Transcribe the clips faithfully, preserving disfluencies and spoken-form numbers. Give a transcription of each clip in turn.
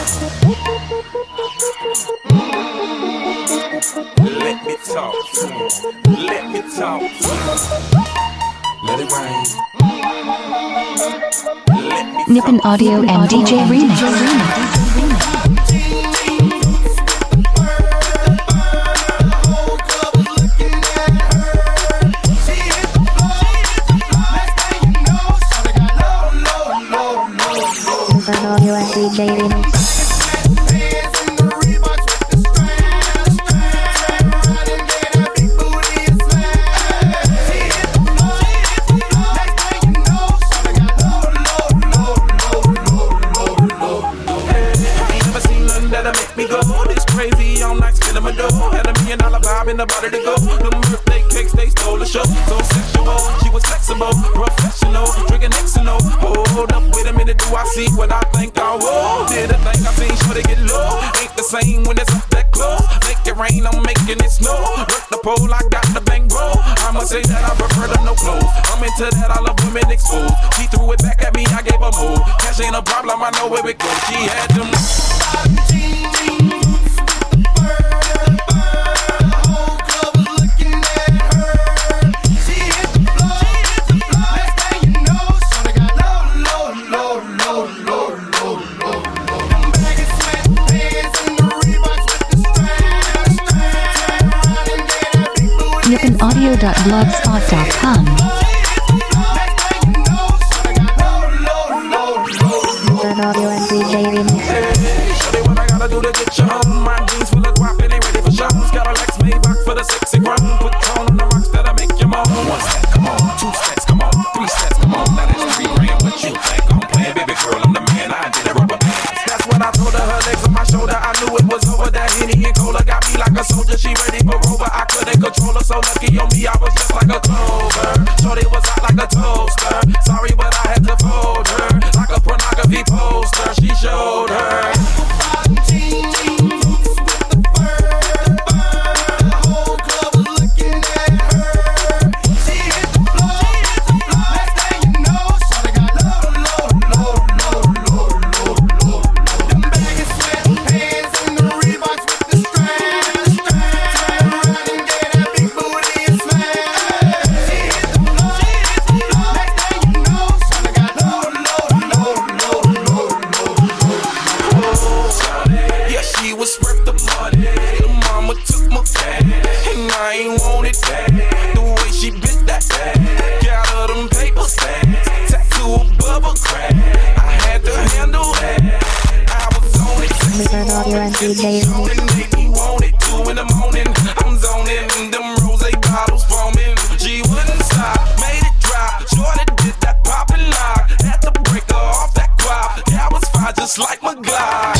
Let me talk to him. Let me talk to him. Let it rain. Let me Nippon Audio and D J Remix. Audio and D J Remix. In the body to go, them birthday cakes they stole the show. So sexual, she was flexible, professional, drinking X and O. Hold up, wait a minute, do I see what I think I will? Did a thing I seen, sure they get low. Ain't the same when it's up that close. Make it rain, I'm making it snow. Work the pole, I got the bang roll. I'ma say that I prefer the no clothes. I'm into that, I love women exposed. She threw it back at me, I gave her more. Cash ain't a problem, I know where it goes. She had them. nippon audio dot blogspot dot com. Nippon Audio and D J Remix. Show me what I gotta do to get you home. My jeans full of guap and they ready for shows. Got a Lex Maybach for the sexy grown. Put tone on the rocks that'll make you moan. One step, come on. Two steps, come on. Three steps, come on. Now that's three grand. What you think I'm playing? Baby girl, I'm the man. I did a rubber band. That's when I told her her legs on my shoulder. I knew it was over. That Henny and Cola got me like a soldier. She ready for Rover. I couldn't control her. So lucky on me, I was just like a clover. Shorty was hot like a toaster. Sorry, but I had to fold her. Like a pornography poster. She showed her. D J Remix. Make me want it, two in the morning. I'm zoning, them rosé bottles foaming. She wouldn't stop, made it drop. Jordan did that pop and lock. Had to break her off that guap. That was fine, just like my Glock.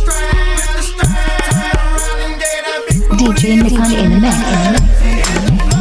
D J Nippon in the mix.